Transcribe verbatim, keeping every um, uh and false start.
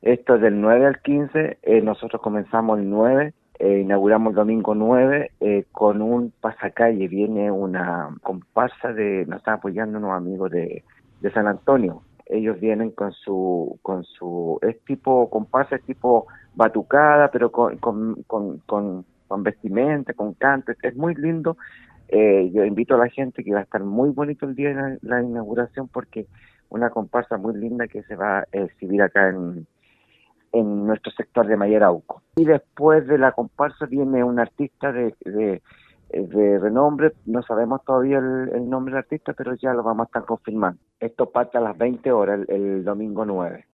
Esto es del nueve al quince, eh, nosotros comenzamos el nueve, eh, inauguramos el domingo nueve eh, con un pasacalle, viene una comparsa de, nos están apoyando unos amigos de, de San Antonio. Ellos vienen con su, con su, es tipo comparsa, es tipo batucada, pero con, con, con, con, con vestimenta, con canto, es muy lindo. Eh, yo invito a la gente que va a estar muy bonito el día de la, la inauguración porque una comparsa muy linda que se va a exhibir acá en en nuestro sector de Mayarauco. Y después de la comparsa viene un artista de, de, de renombre, no sabemos todavía el, el nombre del artista, pero ya lo vamos a estar confirmando. Esto parte a las veinte horas el, el domingo nueve.